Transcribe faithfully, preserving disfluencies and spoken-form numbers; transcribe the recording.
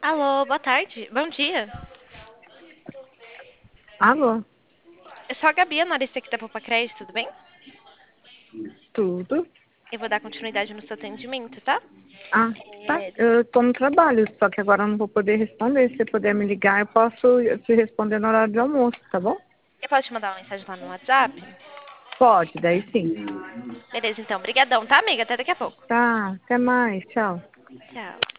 Alô, boa tarde. Bom dia. Alô, Eu sou a Gabi, analista aqui da Poupa Crédito, tudo bem? tudo? Eu vou dar continuidade no seu atendimento, tá? Ah, tá. É, Eu tô no trabalho, só que agora eu não vou poder responder. Se você puder me ligar, eu posso te responder no horário de almoço, tá bom? eu posso te mandar uma mensagem lá no WhatsApp? Pode, daí sim. Beleza, então. Obrigadão, tá, amiga? Até daqui a pouco. Tá, até mais, tchau. Tchau.